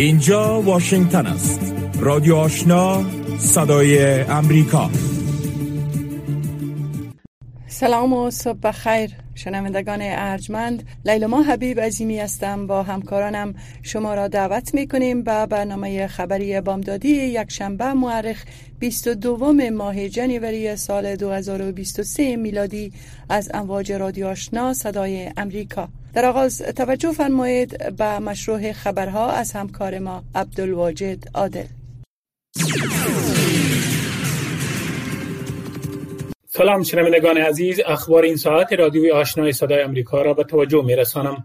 اینجا واشنگتن است. رادیو آشنا، صدای امریکا. سلام و صبح بخیر شنوندگان ارجمند. لیلا حبیب عظیمی هستم. با همکارانم شما را دعوت می‌کنیم به برنامه خبری بامدادی یک شنبه مورخ 22 ماه جنوری سال 2023 میلادی از امواج رادیو آشنا صدای امریکا. در آغاز توجه فرمایید به مشروع خبرها از همکار ما عبدالواجد عادل. سلام شنوندگان عزیز، اخبار این ساعت رادیوی آشنای صدای امریکا را به توجه می‌رسانم.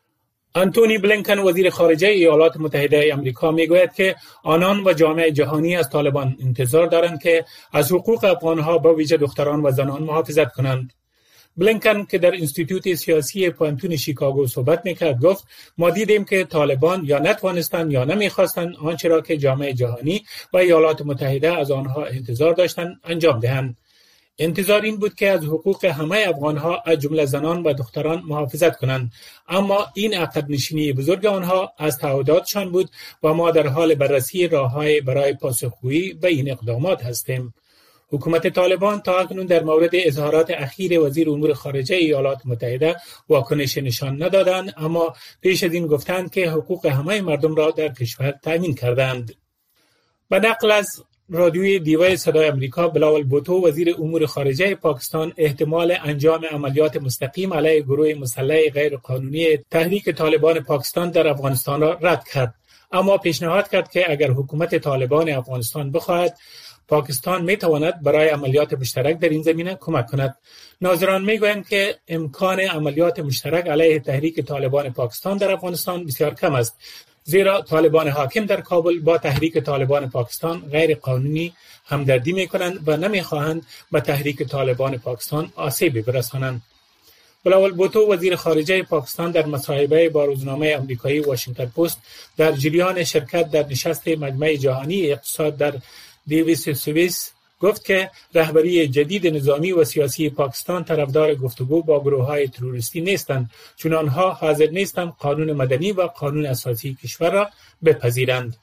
آنتونی بلینکن وزیر خارجه ایالات متحده آمریکا میگوید که آنان و جامعه جهانی از طالبان انتظار دارند که از حقوق افغانها به ویژه دختران و زنان محافظت کنند. بلینکن که در انستیتوت سیاسی پوانتون شیکاگو صحبت میکرد گفت ما دیدیم که طالبان یا نتوانستند یا نمیخواستند آنچه را که جامعه جهانی و ایالات متحده از آنها انتظار داشتند انجام دهند. انتظار این بود که از حقوق همه افغانها از جمله زنان و دختران محافظت کنند، اما این عقب نشینی بزرگ آنها از تعهداتشان بود و ما در حال بررسی راه‌های برای پاسخگویی به این اقدامات هستیم. حکومت طالبان تا اکنون در مورد اظهارات اخیر وزیر امور خارجه ایالات متحده واکنش نشان ندادند، اما پیش از این گفتند که حقوق همه مردم را در کشور تامین کردند. به نقل از رادیوی دیوای صدای امریکا، بلاول بوتو وزیر امور خارجه پاکستان احتمال انجام عملیات مستقیم علیه گروه مسلح غیر قانونی تحریک طالبان پاکستان در افغانستان را رد کرد، اما پیشنهاد کرد که اگر حکومت طالبان افغانستان بخواهد پاکستان میتواند برای عملیات مشترک در این زمینه کمک کند. ناظران میگویند که امکان عملیات مشترک علیه تحریک طالبان پاکستان در افغانستان بسیار کم است، زیرا طالبان حاکم در کابل با تحریک طالبان پاکستان غیر قانونی همدردی میکنند و نمیخواهند به تحریک طالبان پاکستان آسیبی برسانند. بلاول بوتو وزیر خارجه پاکستان در مصاحبه با روزنامه آمریکایی واشنگتن پست در جریان شرکت در نشست مجمع جهانی اقتصاد در دیویس سوئیس گفت که رهبری جدید نظامی و سیاسی پاکستان طرفدار گفتگو با گروه‌های تروریستی نیستند، چون آنها حاضر نیستند قانون مدنی و قانون اساسی کشور را بپذیرند.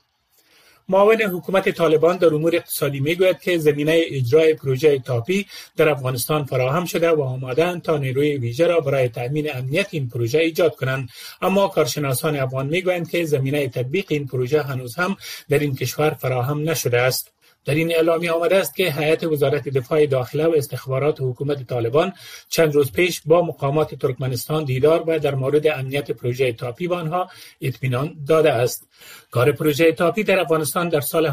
معاون حکومت طالبان در امور اقتصادی میگوید که زمینه اجرای پروژه تاپی در افغانستان فراهم شده و آماده‌اند تا نیروی ویژه را برای تأمین امنیت این پروژه ایجاد کنند، اما کارشناسان افغان میگویند که زمینه تطبیق این پروژه هنوز هم در این کشور فراهم نشده است. در این اعلامیه آمده است که هیئت وزارت دفاع داخله و استخبارات حکومت طالبان چند روز پیش با مقامات ترکمنستان دیدار و در مورد امنیت پروژه تاپی به آنها اطمینان داده است. کار پروژه تاپی در افغانستان در سال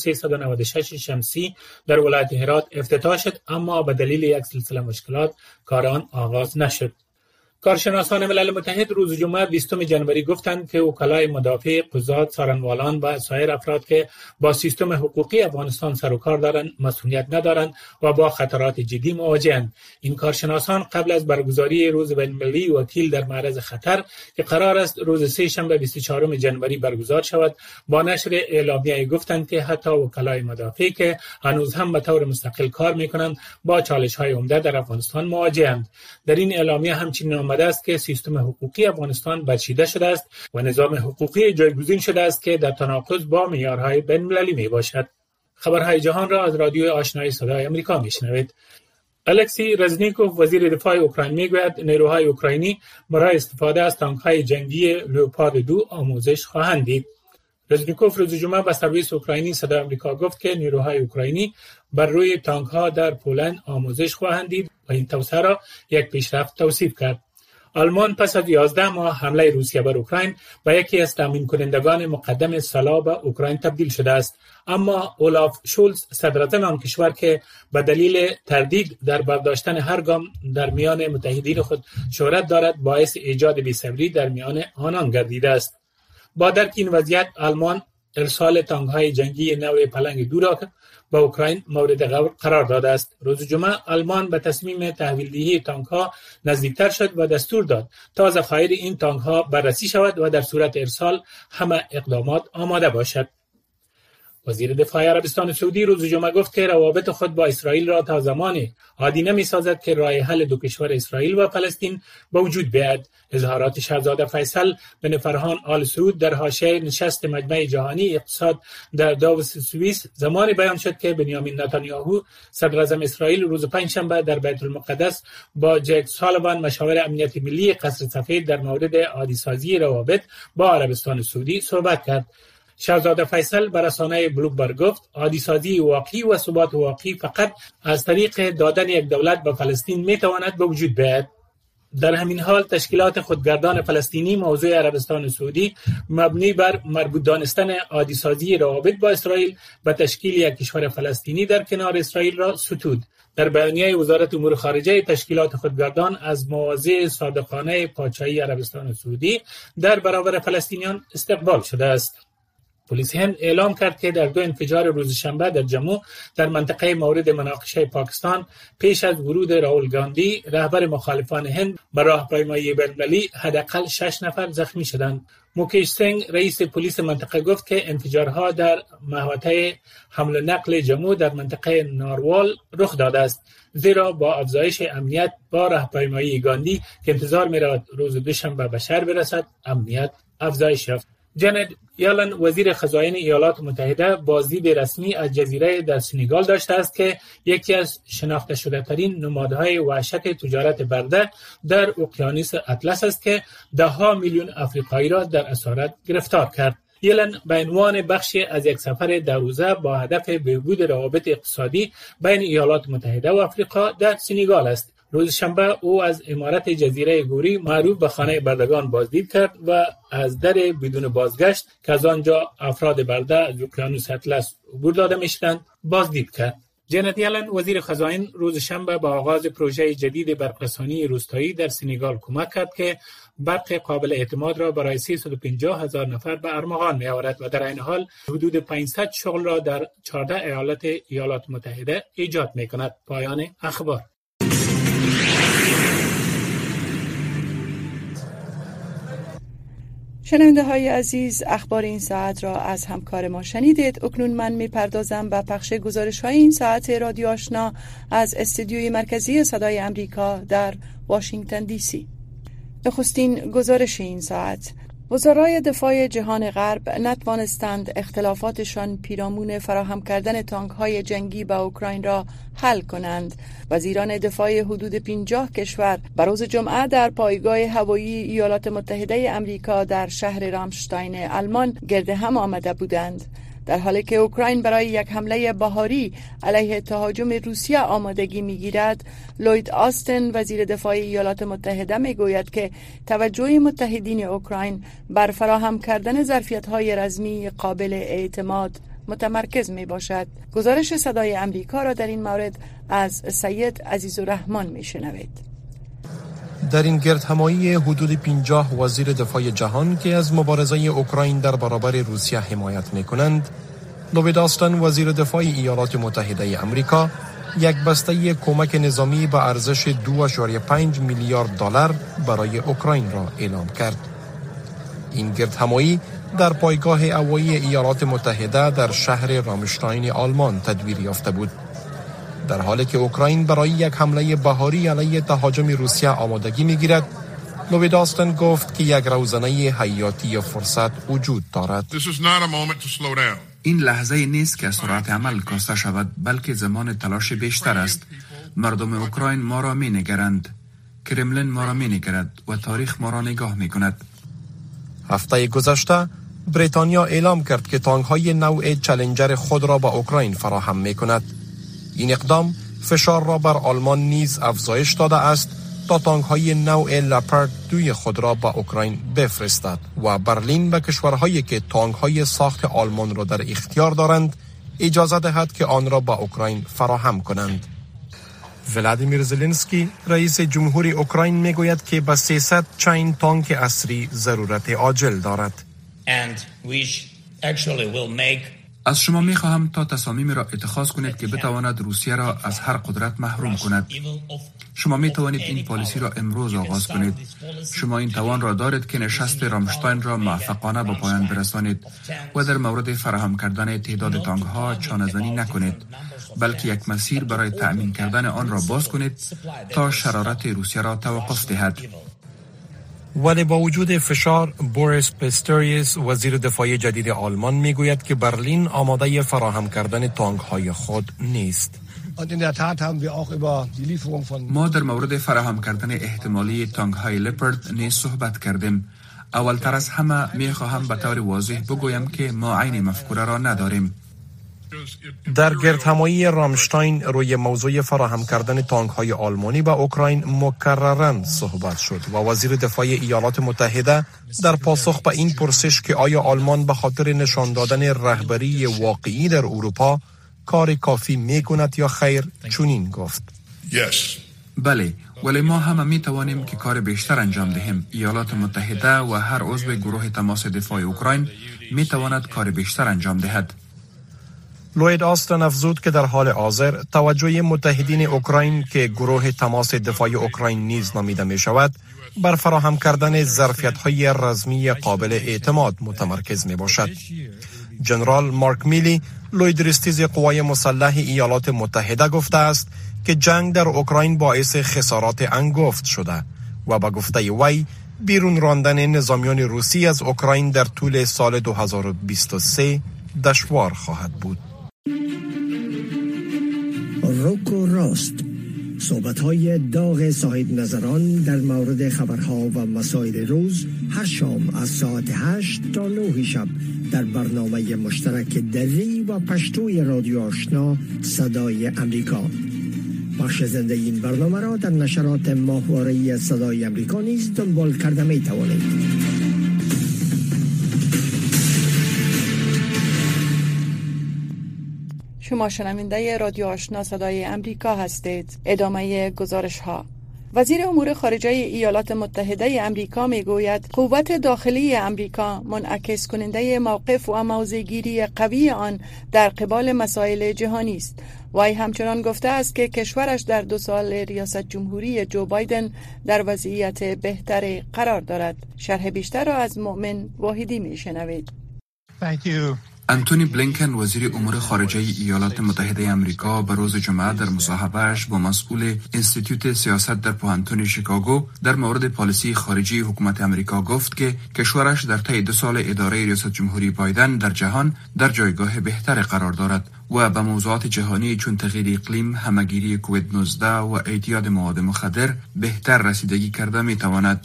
1396 شمسی در ولایت هرات افتتاح شد، اما به دلیل یک سلسله مشکلات کار آن آغاز نشد. کارشناسان ملل متحد روز جمعه 20 جنوری گفتند که وکلای مدافع، قضات، سارنوالان و سایر افراد که با سیستم حقوقی افغانستان سر و کار دارند مسئولیت ندارند و با خطرات جدی مواجهند. این کارشناسان قبل از برگزاری روز بین‌المللی وکیل در معرض خطر که قرار است روز سه شنبه 24 جنوری برگزار شود، با نشر اعلامیه گفتند که حتی وکلای مدافع که هنوز هم به طور مستقل کار می‌کنند با چالش‌های عمده در افغانستان مواجهند. در این اعلامیه همچنین است که سیستم حقوقی افغانستان برچیده شده است و نظام حقوقی جایگزین شده است که در تناقض با معیارهای بین‌المللی میباشد. خبرهای جهان را از رادیوی آشنای صدای امریکا میشنوید. الکسی رزنیکوف وزیر دفاع اوکراین میگوید نیروهای اوکراینی برای استفاده از تانک‌های جنگی لئوپارد 2 آموزش خواهند دید. رزنیکوف روز جمعه به سرویس اوکراینی صدای آمریکا گفت که نیروهای اوکراینی بر روی تانک‌ها در پولند آموزش خواهند دید و این توسعه را یک پیشرفت توصیف کرد. آلمان پس از 11 ماه حمله روسیه بر اوکراین به یکی از تامین کنندگان مقدم سلاح به اوکراین تبدیل شده است، اما اولاف شولز صدراعظم آن کشور که به دلیل تردید در برداشتن هر گام در میان متحدین خود شهرت دارد باعث ایجاد بی‌صبری در میان آنان گردیده است. با درک این وضعیت آلمان ارسال تانک‌های جنگی نو پلنگ 2 را به اوکراین مورد قرار داده است. روز جمعه آلمان به تصمیم تحویل‌دهی تانک‌ها نزدیکتر شد و دستور داد تا ذخایر این تانک‌ها بررسی شود و در صورت ارسال همه اقدامات آماده باشد. وزیر دفاع عربستان سعودی روز جمعه گفت که روابط خود با اسرائیل را تا زمانی عادی نمی‌سازد که راه حل دو کشور اسرائیل و فلسطین به وجود بیاید. اظهارات شاهزاده فیصل بن فرهان آل سعود در حاشیه نشست مجمع جهانی اقتصاد در داووس سوئیس زمانی بیان شد که بنیامین نتانیاهو صدر اعظم اسرائیل روز پنجشنبه در بیت المقدس با جک سالیوان مشاور امنیت ملی قصر سفید در مورد عادی‌سازی روابط با عربستان سعودی صحبت کرد. شاهزاده فیصل به رسانه بلومبرگ گفت عادی‌سازی واقعی و ثبات واقعی فقط از طریق دادن یک دولت به فلسطین میتواند به وجود بیاید. در همین حال تشکیلات خودگردان فلسطینی موضوع عربستان سعودی مبنی بر مربوط دانستن عادی‌سازی روابط با اسرائیل و تشکیل یک کشور فلسطینی در کنار اسرائیل را ستود. در بیانیه وزارت امور خارجه تشکیلات خودگردان از مواضع صادقانه پادشاهی عربستان سعودی در برابر فلسطینیان استقبال شده است. پلیس هند اعلام کرد که در 2 انفجار روز شنبه در جمو در منطقه مورد مناقشه پاکستان پیش از ورود راول گاندی رهبر مخالفان هند به راهپیمایی بین‌المللی حداقل 6 نفر زخمی شدند. موکیش سنگ رئیس پلیس منطقه گفت که انفجارها در محوطه حمل و نقل جمو در منطقه ناروال رخ داده است، زیرا با افزایش امنیت با راهپیمایی گاندی که انتظار می‌رود روز دوشنبه به شهر برسد امنیت افزایش یافت. جنت یالن وزیر خزاین ایالات متحده بازدید رسمی از جزیره در سنگال داشته است که یکی از شناخته شده ترین نمادهای وحشت تجارت برده در اقیانوس اطلس است که 10 میلیون افریقایی را در اسارت گرفتار کرد. یلن به عنوان بخشی از یک سفر 2 روزه با هدف بهبود روابط اقتصادی بین ایالات متحده و آفریقا در سنگال است. روز شنبه او از عمارت جزیره گوری معروف به خانه بردگان بازدید کرد و از در بدون بازگشت که از آنجا افراد برده از اقیانوس اطلس عبور داده می‌شدند بازدید کرد. جنت یلن وزیر خزاین روز شنبه با آغاز پروژه جدید برقرسانی روستایی در سنگال کمک کرد که برق قابل اعتماد را برای 350,000 نفر به ارمغان می‌آورد و در این حال حدود 500 شغل را در 14 ایالت ایالات متحده ایجاد می‌کند. پایان اخبار. شنونده های عزیز، اخبار این ساعت را از همکار ما شنیدید. اکنون من میپردازم به پخش گزارش های این ساعت رادیو آشنا از استودیوی مرکزی صدای امریکا در واشنگتن دی سی. نخستین گزارش این ساعت: وزرای دفاع جهان غرب نتوانستند اختلافاتشان پیرامون فراهم کردن تانک‌های جنگی به اوکراین را حل کنند. وزیران دفاع حدود 50 کشور بر روز جمعه در پایگاه هوایی ایالات متحده آمریکا در شهر رامشتاین آلمان گرد هم آمده بودند. در حالی که اوکراین برای یک حمله بهاری علیه تهاجم روسیه آمادگی می‌گیرد، لوید آستن وزیر دفاع ایالات متحده می‌گوید که توجه متحدین اوکراین بر فراهم کردن ظرفیت‌های رزمی قابل اعتماد متمرکز میباشد. گزارش صدای امریکا را در این مورد از سید عزیزالرحمن میشنوید. در این گردهمایی حدود 50 وزیر دفاع جهان که از مبارزه اوکراین در برابر روسیه حمایت می‌کنند، لوید آستن وزیر دفاع ایالات متحده آمریکا یک بسته کمک نظامی به ارزش 2.5 میلیارد دلار برای اوکراین را اعلام کرد. این گردهمایی در پایگاه هوایی ایالات متحده در شهر رامشتاین آلمان تدویر یافته بود. در حالی که اوکراین برای یک حمله بهاری علیه تهاجم روسیه آمادگی می‌گیرد، لوید آستن گفت که یک روزنه حیاتی فرصت وجود دارد. این لحظه نیست که سرعت عمل کاسته شود، بلکه زمان تلاش بیشتر است. مردم اوکراین ما را می‌نگرند، کرملین ما را می‌نگرد و تاریخ ما را نگاه می‌کند. هفته گذشته بریتانیا اعلام کرد که تانک‌های نوع چالنجر خود را به اوکراین فراهم می‌کند. این اقدام فشار را بر آلمان نیز افزایش داده است تا تانک‌های نوع لپارد 2 خود را به اوکراین بفرستد و برلین به کشورهایی که تانک‌های ساخت آلمان را در اختیار دارند اجازه دهد که آن را به اوکراین فراهم کنند. ولادیمیر زلنسکی رئیس جمهوری اوکراین میگوید که به 300 چین تانک عصری ضرورت عاجل دارد. از شما می‌خواهم تا تصامیم را اتخاذ کنید که بتواند روسیه را از هر قدرت محروم کند. شما می توانید این پالیسی را امروز آغاز کنید. شما این توان را دارید که نشست رامشتاین را موفقانه به پایان برسانید و در مورد فراهم کردن تعداد تانک ها چانه‌زنی نکنید، بلکه یک مسیر برای تأمین کردن آن را باز کنید تا شرارت روسیه را توقف دهد. ولی با وجود فشار، بوریس پیستوریوس وزیر دفاع جدید آلمان میگوید که برلین آماده فراهم کردن تانک های خود نیست. ما در مورد فراهم کردن احتمالی تانک های لپرد نیز صحبت کردیم. اولتر از همه می خواهم به طور واضح بگویم که ما عین مفکوره را نداریم. در گردهمایی رامشتاین روی موضوع فراهم کردن تانک های آلمانی به اوکراین مکرراً صحبت شد و وزیر دفاع ایالات متحده در پاسخ به این پرسش که آیا آلمان به خاطر نشان دادن رهبری واقعی در اروپا کار کافی میکند یا خیر چنین گفت: بله، ولی ما همه می توانیم که کار بیشتر انجام دهیم. ایالات متحده و هر عضو گروه تماس دفاع اوکراین می تواند کار بیشتر انجام دهد. لوید آستن افزود که در حال حاضر توجه متحدین اوکراین که گروه تماس دفاع اوکراین نیز نامیده می شود بر فراهم کردن ظرفیت‌های رزمی قابل اعتماد متمرکز می باشد. جنرال مارک میلی، لویدرستیز قوای مسلح ایالات متحده گفته است که جنگ در اوکراین باعث خسارات انگفت شده و با گفته وی بیرون راندن نظامیان روسی از اوکراین در طول سال 2023 دشوار خواهد بود. روک و راست، صحبت‌های داغ صاحب نظران در مورد خبرها و مسائل روز هر شام از ساعت 8 تا 9 شب در برنامه مشترک دری و پشتوی رادیو آشنا صدای امریکا. بخش زنده این برنامه را در نشرات ماهواره‌ای صدای امریکا نیز دنبال کرده می توانید. شما شنونده رادیو آشنا صدای امریکا هستید. ادامه گزارش ها. وزیر امور خارجه ایالات متحده امریکا میگوید قوت داخلی امریکا منعکس کننده موقف و موضع‌گیری قوی آن در قبال مسائل جهانی است. وی همچنان گفته است که کشورش در 2 سال ریاست جمهوری جو بایدن در وضعیت بهتری قرار دارد. شرح بیشتر را از مؤمن واحدی میشنوید. انتونی بلینکن وزیر امور خارجه ایالات متحده آمریکا به روز جمعه در مصاحبه‌اش با مسئول انستیتوت سیاست در پوهنتون شیکاگو در مورد پالیسی خارجی حکومت آمریکا گفت که کشورش در طی 2 سال اداره ریاست جمهوری بایدن در جهان در جایگاه بهتر قرار دارد و به موضوعات جهانی چون تغییر اقلیم، همه‌گیری کووید 19 و اعتیاد مواد مخدر بهتر رسیدگی کرده می‌تواند.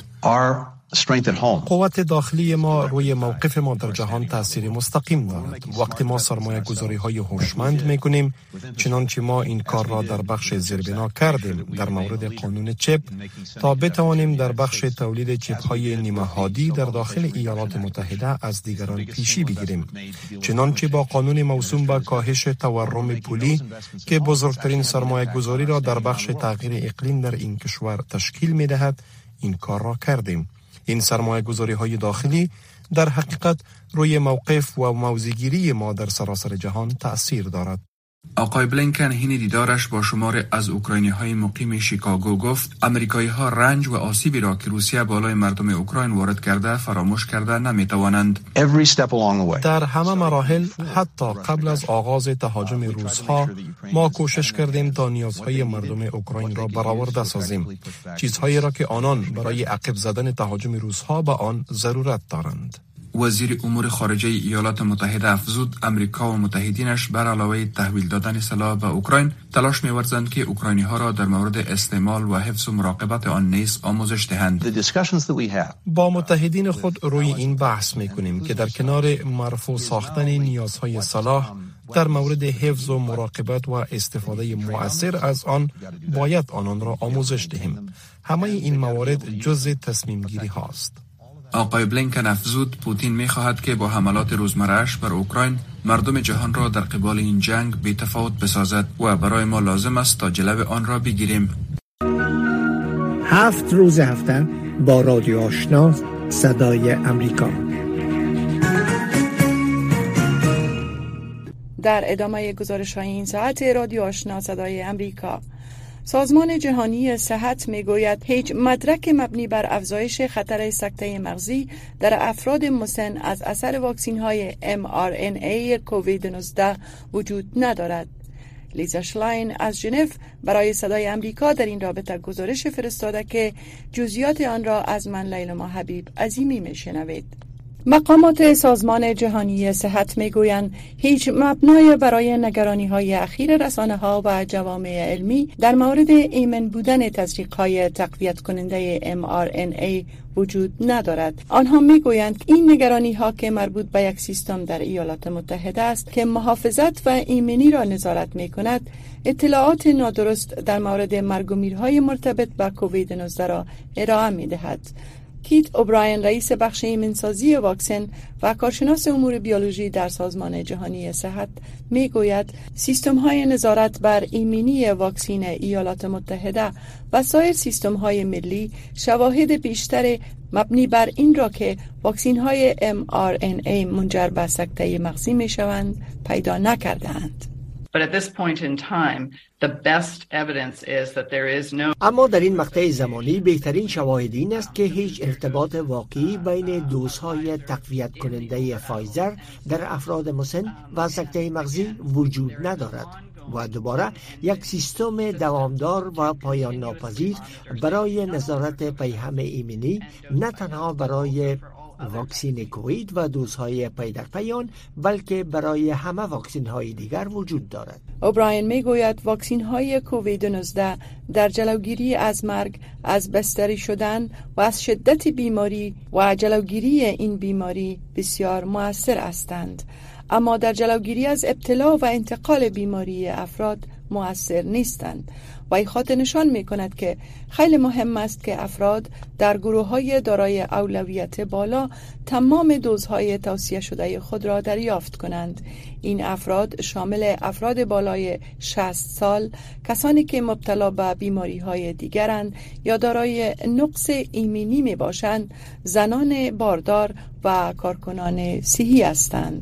قوت داخلی ما روی موقف ما در جهان تأثیر مستقیم دارد. وقتی ما سرمایه گذاری های هوشمند می کنیم، چنانچه ما این کار را در بخش زیربنا کردیم در مورد قانون چپ تا بتوانیم در بخش تولید چپ های نیمه هادی در داخل ایالات متحده از دیگران پیشی بگیریم. چنانچه با قانون موسوم به کاهش تورم پولی که بزرگترین سرمایه گذاری را در بخش تغییر اقلیم در این کشور تشکیل می دهد، این کار را کردیم. این سرمایه گذاری های داخلی در حقیقت روی موقف و موضع‌گیری ما در سراسر جهان تأثیر دارد. آقای بلینکن حین دیدارش با شمار از اوکراینی‌های مقیم شیکاگو گفت امریکایی‌ها رنج و آسیبی را که روسیه بالای مردم اوکراین وارد کرده فراموش کرده نمی‌توانند. در همه مراحل حتی قبل از آغاز تهاجم روس‌ها ما کوشش کردیم تا نیازهای مردم اوکراین را برآورده سازیم، چیزهایی را که آنان برای عقب زدن تهاجم روس‌ها به آن ضرورت دارند. وزیر امور خارجه ایالات متحده افزود امریکا و متحدینش بر علاوه تحویل دادن سلاح به اوکراین تلاش می‌ورزند که اوکراینی‌ها را در مورد استعمال و حفظ و مراقبت آن نیز آموزش دهند. با متحدین خود روی این بحث می‌کنیم که در کنار مرفوع ساختن نیازهای سلاح در مورد حفظ و مراقبت و استفاده مؤثر از آن باید آنان را آموزش دهیم. همه این موارد جزء تصمیم گیری هاست. آقای بلینکن افزود پوتین می‌خواهد که با حملات روزمره‌اش بر اوکراین مردم جهان را در قبال این جنگ بی‌تفاوت بسازد و برای ما لازم است تا جلب آن را بگیریم. 7 روز هفته با رادیو آشنا صدای امریکا. در ادامه گزارش‌های این ساعت رادیو آشنا صدای امریکا، سازمان جهانی صحت میگوید هیچ مدرک مبنی بر افزایش خطر سکته مغزی در افراد مسن از اثر واکسین های mRNA کووید 19 وجود ندارد. لیزا شلاین از ژنو برای صدای امریکا در این رابطه گزارش فرستاده که جزئیات آن را از من لیلما حبیب عظیمی میشنوید. مقامات سازمان جهانی صحت میگویند هیچ مبنای برای نگرانی‌های اخیر رسانه‌ها و جوامع علمی در مورد ایمن بودن تزریق‌های تقویت کننده mRNA وجود ندارد. آنها میگویند این نگرانی‌ها که مربوط به یک سیستم در ایالات متحده است که محافظت و ایمنی را نظارت می‌کند، اطلاعات نادرست در مورد مرگ و میرهای مرتبط با کووید 19 را ارائه می‌دهد. کیت اوبراین رئیس بخش ایمنسازی واکسن و کارشناس امور بیولوژی در سازمان جهانی صحت میگوید سیستم‌های نظارت بر ایمنی واکسن ایالات متحده و سایر سیستم‌های ملی شواهد بیشتر مبنی بر این را که واکسن‌های mRNA منجر به سکته مغزی می‌شوند پیدا نکرده‌اند. But at this point in time, the best evidence is that there is no. اما در این مقطع زمانی بهترین شواهد این است که هیچ ارتباط واقعی بین دوزهای تقویت کننده فایزر در افراد مسن و سکته مغزی وجود ندارد و دوباره یک سیستم دوامدار و پایان ناپذیر برای نظارت پیهم ایمنی نه تنها برای واکسین کووید و دوزهای پی در پی آن بلکه برای همه واکسین های دیگر وجود دارد. اوبراین میگوید واکسین های کووید 19 در جلوگیری از مرگ، از بستری شدن و از شدت بیماری و جلوگیری این بیماری بسیار مؤثر هستند، اما در جلوگیری از ابتلا و انتقال بیماری افراد مؤثر نیستند. و این خاطر نشان می کند که خیلی مهم است که افراد در گروه‌های دارای اولویت بالا تمام دوزهای توصیه شده خود را دریافت کنند. این افراد شامل افراد بالای 60 سال، کسانی که مبتلا به بیماری‌های دیگرند یا دارای نقص ایمنی می باشند، زنان باردار و کارکنان صحی هستند.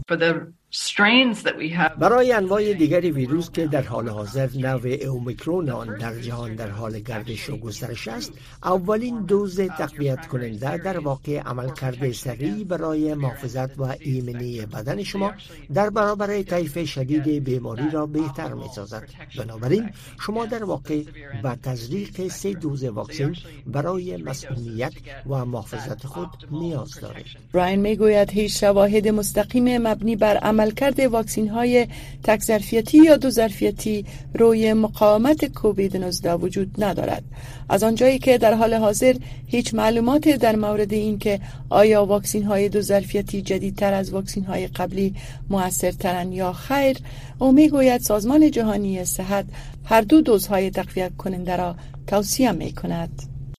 برای انواع دیگری ویروس که در حال حاضر نوع اومیکرون آن در جهان در حال گردش و گسترش است، اولین دوز تقویت کننده در واقع عملکرد سریع برای محافظت و ایمنی بدن شما در برابر طیف شدید بیماری را بهتر می‌سازد. بنابراین شما در واقع به تزریق 3 دوز واکسن برای مسئولیت و محافظت خود نیاز دارید. براین میگوید هیچ شواهد مستقیم مبنی بر عملکرد واکسین های تک ظرفیتی یا دو ظرفیتی روی مقاومت کووید 19 وجود ندارد. از آنجایی که در حال حاضر هیچ معلومات در مورد این که آیا واکسین های دو ظرفیتی جدیدتر از واکسین های قبلی موثرترند یا خیر، او میگوید سازمان جهانی صحت هر دو دوزهای تقویت کننده را توصیه میکند.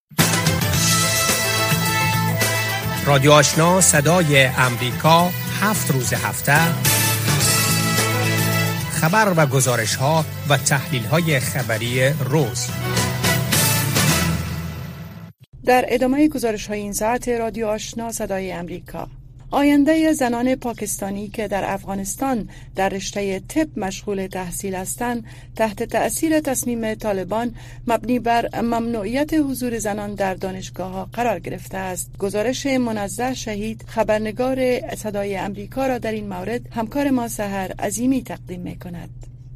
رادیو آشنا صدای امریکا 7 روز هفته خبر و گزارش ها و تحلیل های خبری روز. در ادامه گزارش های این ساعت رادیو آشنا صدای امریکا، آینده زنان پاکستانی که در افغانستان در رشته طب مشغول تحصیل هستند تحت تأثیر تصمیم طالبان مبنی بر ممنوعیت حضور زنان در دانشگاه‌ها قرار گرفته است. گزارش منزه شهید خبرنگار صدای امریکا را در این مورد همکار ما سحر عظیمی تقدیم می‌کند.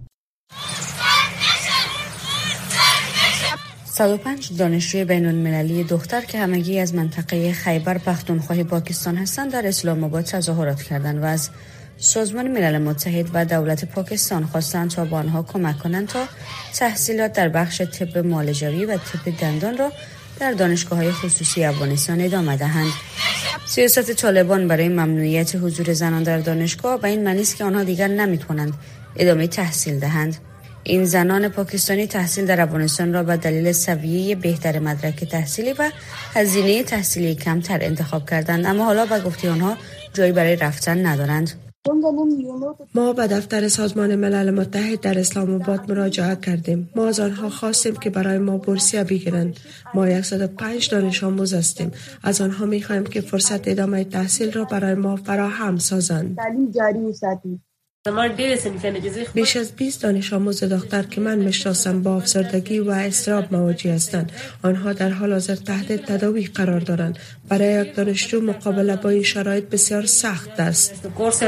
105 دانشجوی بین‌المللی دختر که همگی از منطقه خیبر پختونخوا پاکستان هستند در اسلام آباد تظاهرات کردند و از سازمان ملل متحد و دولت پاکستان خواستند تا به آنها کمک کنند تا تحصیلات در بخش طب معالجوی و طب دندان را در دانشگاه‌های خصوصی افغانستان ادامه دهند. سیاست طالبان برای ممنوعیت حضور زنان در دانشگاه به این معنی است که آنها دیگر نمی‌توانند ادامه تحصیل دهند. این زنان پاکستانی تحصیل در افغانستان را به دلیل سویه بهتر مدرک تحصیلی و هزینه تحصیلی کمتر انتخاب کردند، اما حالا به گفته آنها جایی برای رفتن ندارند. ما به دفتر سازمان ملل متحد در اسلام آباد مراجعه کردیم. ما از آنها خواستیم که برای ما بورسیه بگیرند. ما 105 دانش آموز هستیم. از آنها می‌خواهیم که فرصت ادامه تحصیل را برای ما فراهم سازند. بیش از 20 دانش آموز دختر که من میشناسم با افسردگی و اضطراب مواجه هستند. آنها در حال حاضر تحت تداوی قرار دارند. برای یک دانشجو مقابله با این شرایط بسیار سخت است.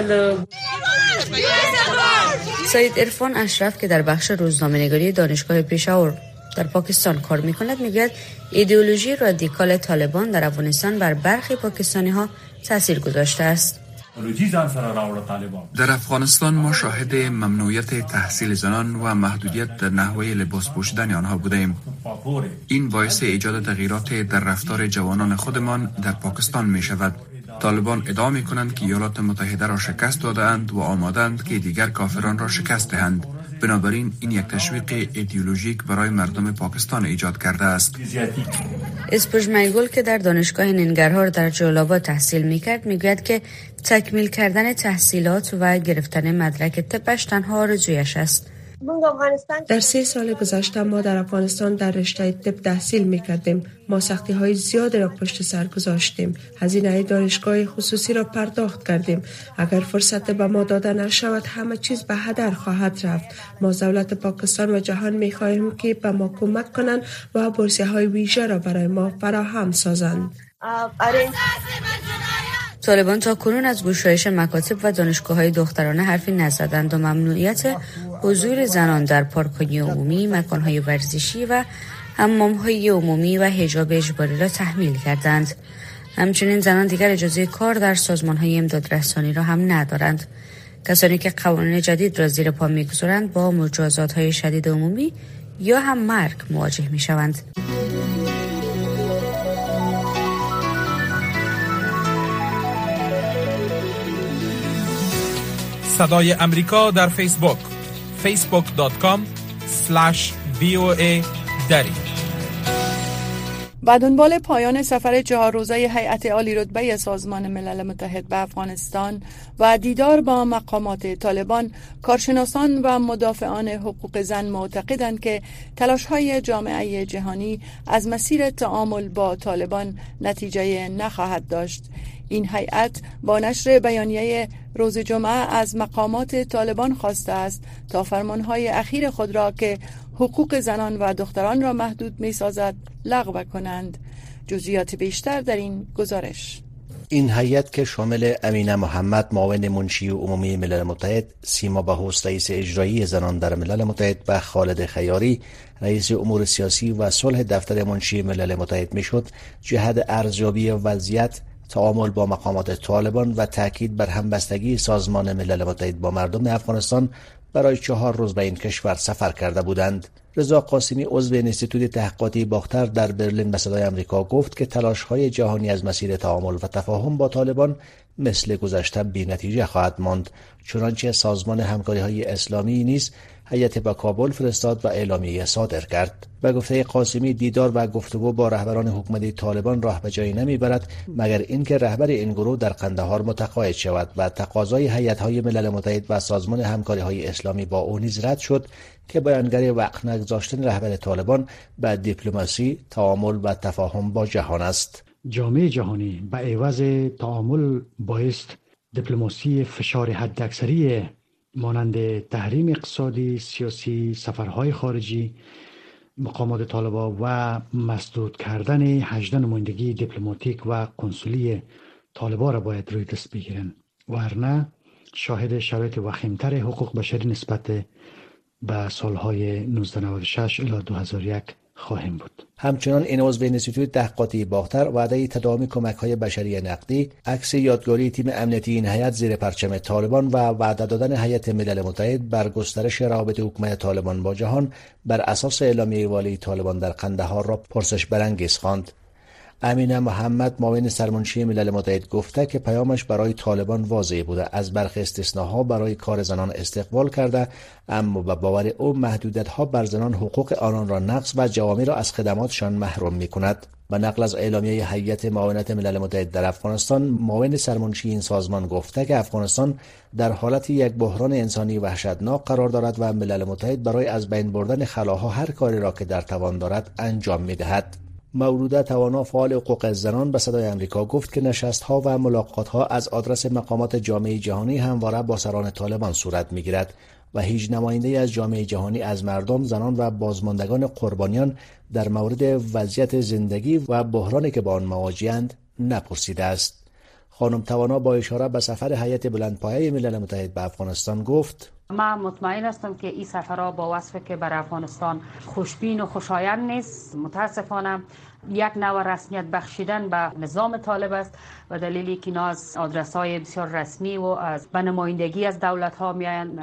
سید عرفان اشرف که در بخش روزنامه‌نگاری دانشگاه پشاور در پاکستان کار می‌کند میگوید ایدئولوژی رادیکال طالبان در افغانستان بر برخی پاکستانی‌ها تاثیر گذاشته است. در افغانستان ما شاهد ممنوعیت تحصیل زنان و محدودیت در نحوه لباس پوشیدن آنها بودیم. این باعث ایجاد تغییرات در رفتار جوانان خودمان در پاکستان می شود. طالبان ادعا می کنند که ایالات متحده را شکست دادند و آمادند که دیگر کافران را شکست دهند. بنابراین این یک تشویق ایدئولوژیک برای مردم پاکستان ایجاد کرده است. اسپوج میگل که در دانشگاه ننگرهار در جلال‌آباد تحصیل میکرد میگوید که تکمیل کردن تحصیلات و گرفتن مدرک طبش تنها آرزویش است. در 3 سال گذشته ما در افغانستان در رشته طب تحصیل میکردیم. ما سختی های زیادی را پشت سر گذاشتیم. هزینه دانشگاه خصوصی را پرداخت کردیم. اگر فرصت به ما داده نشود همه چیز به هدر خواهد رفت. ما از دولت پاکستان و جهان میخواهیم که به ما کمک کنند و بورسیه های ویژه را برای ما فراهم سازند. طالبان تا کنون از گشایش مکاتب و دانشگاه‌های دخترانه حرفی نزدند و ممنوعیت حضور زنان در پارک‌های عمومی، مکان‌های ورزشی و حمام‌های عمومی و حجاب اجباری را تحمیل کردند. همچنین زنان دیگر اجازه کار در سازمان‌های امدادرسانی را هم ندارند. کسانی که قوانین جدید را زیر پا می‌گذارند با مجازات‌های شدید عمومی یا هم مرگ مواجه می‌شوند. صدای امریکا در فیسبوک facebook.com/VOA دری. با دنبال پایان سفر 4 روزه هیئت عالی رتبه سازمان ملل متحد به افغانستان و دیدار با مقامات طالبان، کارشناسان و مدافعان حقوق زن معتقدند که تلاش‌های جامعه جهانی از مسیر تعامل با طالبان نتیجه نخواهد داشت. این هیئت با نشر بیانیه روز جمعه از مقامات طالبان خواسته است تا فرمانهای اخیر خود را که حقوق زنان و دختران را محدود می‌سازد لغو کنند. جزئیات بیشتر در این گزارش. این هیئت که شامل امینه محمد معاون منشی عمومی ملل متحد، سیما بهوس رئیس اجرایی زنان در ملل متحد و خالد خیاری رئیس امور سیاسی و صلح دفتر منشی ملل متحد میشد، جهت ارزیابی وضعیت، تعامل با مقامات طالبان و تاکید بر همبستگی سازمان ملل متحد با مردم افغانستان برای 4 روز به این کشور سفر کرده بودند. رضا قاسمی عضو انستیتوت تحقیقاتی باختر در برلین به صدای آمریکا گفت که تلاش‌های جهانی از مسیر تعامل و تفاهم با طالبان مثل گذشته بی‌نتیجه خواهد ماند، چنانچه سازمان همکاری‌های اسلامی نیز هیئت به کابل فرستاد و اعلامیه صادر کرد. به گفته قاسمی دیدار و گفتگو با رهبران حکومت طالبان راه به جایی نمیبرد مگر اینکه رهبر این گروه در قندهار متقاعد شود و تقاضای هیئت‌های ملل متحد و سازمان همکاری‌های اسلامی با او نیز رد شد که بیانگر وقت نگذاشتن رهبر طالبان به دیپلماسی، تعامل و تفاهم با جهان است. جامعه جهانی به عوض تعامل بایست دیپلماسی فشار حداکثری مانند تحریم اقتصادی، سیاسی، سفرهای خارجی مقامات طالبان و مسدود کردن 18 نمایندگی دیپلماتیک و کنسولی طالبان را باید روی دست بگیرن، ورنه شاهد شرایط وخیمتر حقوق بشری نسبت به سالهای 1996 الی 2001 خواهیم بود. همچنان این عضو انستیتوت تحقیقاتی باختر وعده تداوم کمک‌های بشری نقدی، عکس یادگاری تیم امنیتی این هیئت زیر پرچم طالبان و وعده دادن هیئت ملل متحد بر گسترش روابط حکومت طالبان با جهان بر اساس اعلامیه والی طالبان در قندهار را پرسش برانگیز خواند. امینه محمد معاون سرمنشی ملل متحد گفته که پیامش برای طالبان واضح بوده، از برخی استثناها برای کار زنان استقبال کرده، اما به باور او محدودیت‌ها بر زنان حقوق آنان را نقض و جوامع را از خدماتشان محروم می‌کند. و نقل از اعلامیه هیئت معاونت ملل متحد در افغانستان، معاون سرمنشی این سازمان گفته که افغانستان در حالت یک بحران انسانی وحشتناک قرار دارد و ملل متحد برای از بین بردن خلاها هر کاری را که در توان دارد انجام می‌دهد. مولوده توانا فعال حقوق زنان به صدای آمریکا گفت که نشست‌ها و ملاقات‌ها از آدرس مقامات جامعه جهانی همواره با سران طالبان صورت می‌گیرد و هیچ نماینده از جامعه جهانی از مردم، زنان و بازماندگان قربانیان در مورد وضعیت زندگی و بحرانی که با آن مواجه‌اند نپرسیده است. خانم توانا با اشاره به سفر هیئت بلندپایه ملل متحد به افغانستان گفت: من مطمئن هستم که این سفرها با وصفی که بر افغانستان خوشبین و خوشایند نیست. متاسفانه یک نوع رسمیت بخشیدن به نظام طالب است و دلیلی که اینا از آدرس‌های بسیار رسمی و از به نمایندگی از دولت‌ها میآیند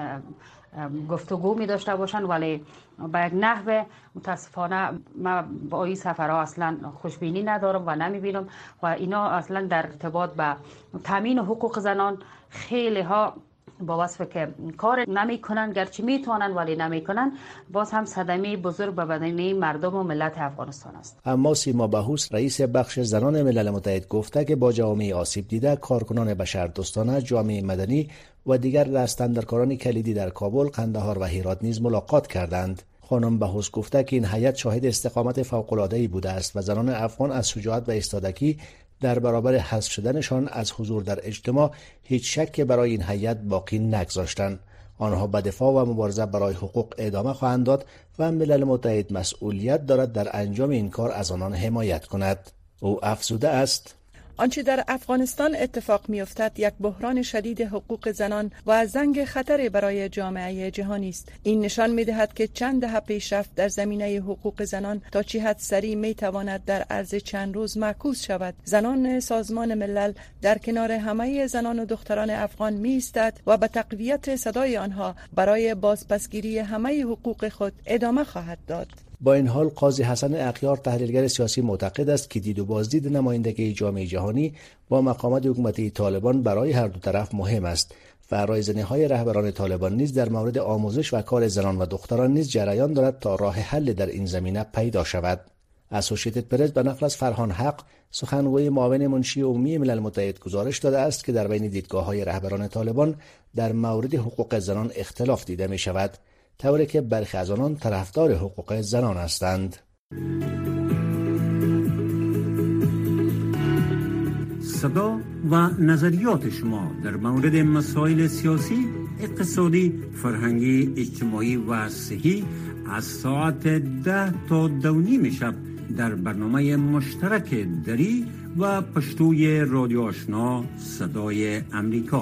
گفتگو می داشته باشند، ولی به یک نحوه متاسفانه من با این سفرها اصلا خوشبینی ندارم و نمیبینم و اینا اصلا در ارتباط به تامین حقوق زنان خیلی ها با وصف که کار نمی کنن، گرچه می توانن ولی نمی کنن، باز هم صدمه بزرگ به بدن مردم و ملت افغانستان است. اما سیما بهوس رئیس بخش زنان ملل متحد گفته که با جامعه آسیب دیده، کارکنان بشردوستانه، جامعه مدنی و دیگر دستاندرکاران کلیدی در کابل، قندهار و هرات نیز ملاقات کردند. خانم بهوس گفته که این هیئت شاهد استقامت فوق‌العاده‌ای بوده است و زنان افغان از شجاعت و ایستادگی در برابر حذف شدنشان از حضور در اجتماع هیچ شک برای این هیئت باقی نگذاشتند. آنها به دفاع و مبارزه برای حقوق ادامه خواهند داد و ملل متحد مسئولیت دارد در انجام این کار از آنان حمایت کند. او افزوده است: آنچه در افغانستان اتفاق می‌افتد یک بحران شدید حقوق زنان و زنگ خطر برای جامعه جهانی است. این نشان می‌دهد که چند دهه پیشرفت در زمینه حقوق زنان تا چه حد سریع می‌تواند در عرض چند روز معکوس شود. زنان سازمان ملل در کنار همه زنان و دختران افغان می‌ایستد و به تقویت صدای آنها برای بازپسگیری همه حقوق خود ادامه خواهد داد. با این حال قاضی حسن اغیار تحلیلگر سیاسی معتقد است که دید و بازدید نمایندگی جامعه جهانی با مقامات حکومتی طالبان برای هر دو طرف مهم است و رایزنی‌های رهبران طالبان نیز در مورد آموزش و کار زنان و دختران نیز جریان دارد تا راه حل در این زمینه پیدا شود. اسوسییتد پرس به نقل از فرهان حق، سخنگوی معاون منشی عمومی ملل متحد، گزارش داده است که در بین دیدگاه‌های رهبران طالبان در مورد حقوق زنان اختلاف دیده می‌شود، طوری که برخی از آنان طرفدار حقوق زنان هستند. صدا و نظریات شما در مورد مسائل سیاسی، اقتصادی، فرهنگی، اجتماعی و صحی از ساعت 10 تا 2:30 شب در برنامه مشترک دری و پشتوی رادیو آشنا صدای امریکا.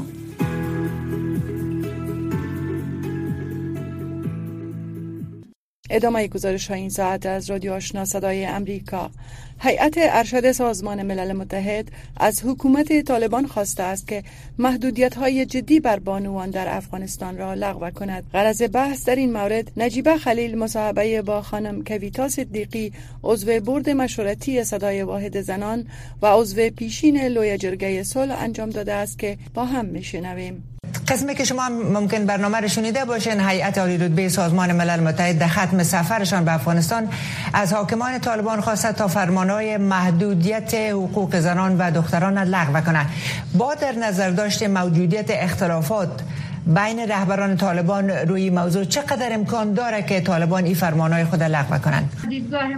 ادامه گزارش های این ساعت از رادیو آشنا صدای امریکا. هیئت ارشد سازمان ملل متحد از حکومت طالبان خواسته است که محدودیت‌های جدی بر بانوان در افغانستان را لغو کند. غرض بحث در این مورد نجیبه خلیل مصاحبه با خانم کویتا صدیقی، عضو بورد مشورتی صدای واحد زنان و عضو پیشین لوی جرگه صلح انجام داده است که با هم میشنویم. قسمی که شما ممکن برنامه رو شنیده باشین، هیئت عالی رتبه سازمان ملل متحد در ختم سفرشان به افغانستان از حاکمان طالبان خواسته تا فرمانهای محدودیت حقوق زنان و دختران لغو کنند. با در نظر داشته موجودیت اختلافات بین رهبران طالبان روی موضوع، چقدر امکان داره که طالبان این فرمانهای خود لغو کنند؟ دیدگاه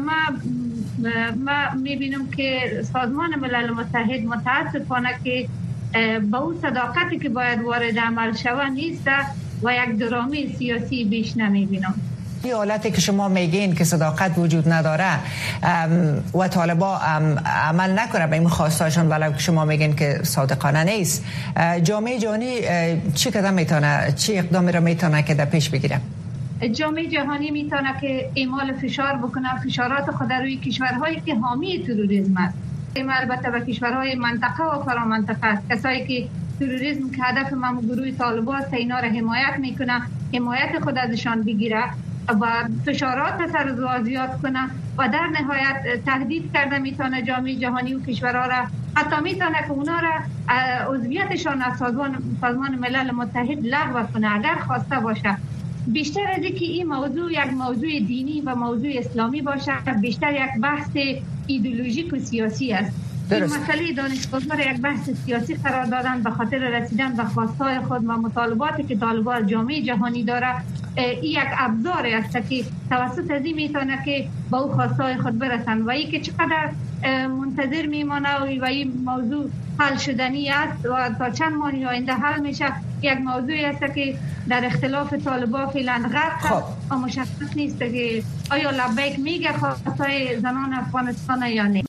ما میبینم که سازمان ملل متحد متاسفانه که با اون صداقتی که باید وارد عمل شود نیست و یک درامه سیاسی بیش نمیبینم. این حالتی که شما میگین که صداقت وجود نداره و طالبا عمل نکنه به این خواستاشون، ولی که شما میگین که صادقانه نیست، جامعه جهانی چی قدم میتونه، چی اقدامی را میتونه که در پیش بگیره؟ جامعه جهانی میتونه که اعمال فشار بکنه، فشارات خود روی کشورهایی که حامی تروریسم است، البته به کشورهای منطقه و فرامنطقه است، کسایی که تروریسم که هدف گروه طالبان است، اینا را حمایت میکنه، حمایت خود ازشان بگیره و فشارات سر زیاد کنه و در نهایت تهدید کرده میتونه جامعه جهانی و کشورها را، حتی میتونه که اونا را عضویتشان از سازمان ملل متحد لغو کنه اگر خواسته باشه. بیشتر از اینکه این موضوع یک موضوع دینی و موضوع اسلامی باشه، بیشتر یک بحث ایدئولوژیک و سیاسی است. این مسئله دانشگاه‌ها را یک بحث سیاسی قرار دادن به خاطر رسیدن به خواستهای خود و مطالباتی که طالبان جامعه جهانی داره این یک ابزاری است که توسط از این میتونه که با او خواستای خود برسن و این که چقدر منتظر میمانه و این موضوع حل شدنی است و تا چند ماه آینده حل میشه، یک موضوعی است که در اختلاف طالبان فعلا غرق و مشخص نیست که آیا لبیک میگه خواستای زنان افغانستان یا نه.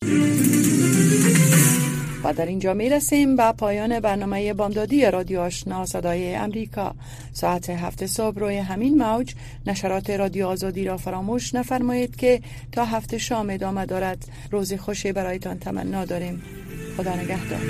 و در اینجا می رسیم به پایان برنامه بامدادی رادیو آشنا صدای امریکا. ساعت 7 صبح روی همین موج نشرات رادیو آزادی را فراموش نفرمایید که تا 7 شام ادامه دارد. روز خوشی برایتان تمنا داریم. خدا نگهدار.